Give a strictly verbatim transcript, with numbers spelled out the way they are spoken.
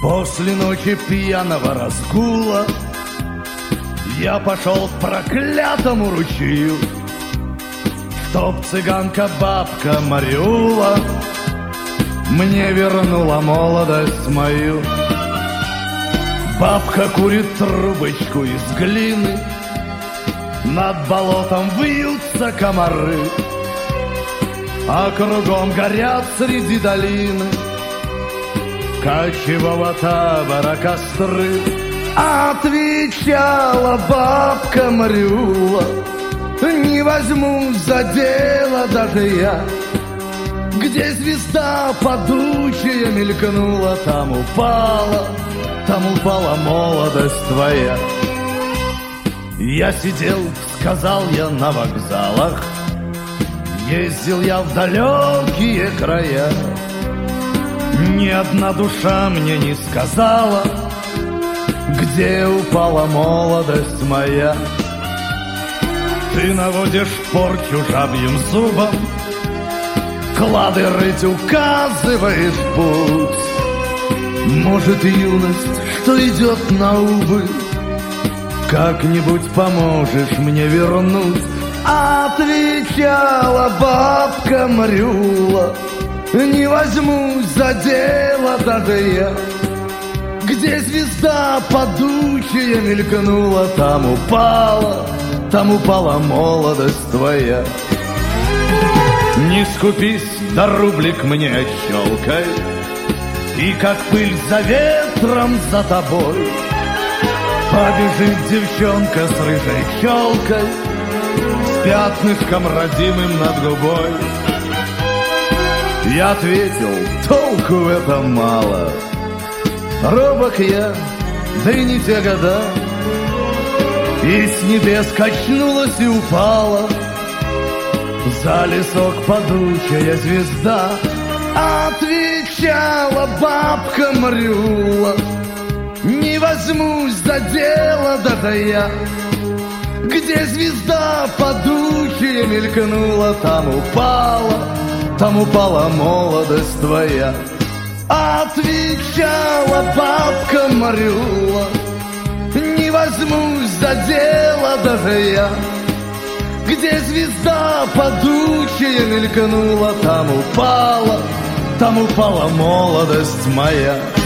После ночи пьяного разгула я пошел к проклятому ручью, чтоб цыганка-бабка Марюла мне вернула молодость мою. Бабка курит трубочку из глины, над болотом вьются комары, а кругом горят среди долины кочевого табора костры. Отвечала бабка Марюла: не возьму за дело даже я. Где звезда падучая мелькнула, там упала, там упала молодость твоя. Я сидел, сказал я, на вокзалах, ездил я в далекие края. Ни одна душа мне не сказала, где упала молодость моя. Ты наводишь порчу жабьим зубом, клады рыть указываешь путь. Может, юность, что идет на убыль, как-нибудь поможешь мне вернуть. Отвечала бабка Марюла: не возьмусь за дело даже я. Где звезда падучая мелькнула, там упала, там упала молодость твоя. Не скупись, да рублик мне отщелкай, и как пыль за ветром за тобой побежит девчонка с рыжей челкой, с пятнышком родимым над губой. Я ответил: толку в этом мало, робок я, да и не те года. И с небес качнулась и упала за лесок падучая звезда. Отвечала бабка Марюла: не возьмусь за дело даже я. Где звезда падучая мелькнула, там упала, там упала молодость твоя. Отвечала бабка Марюла: не возьмусь за дело даже я. Где звезда падучая мелькнула, там упала, там упала молодость моя.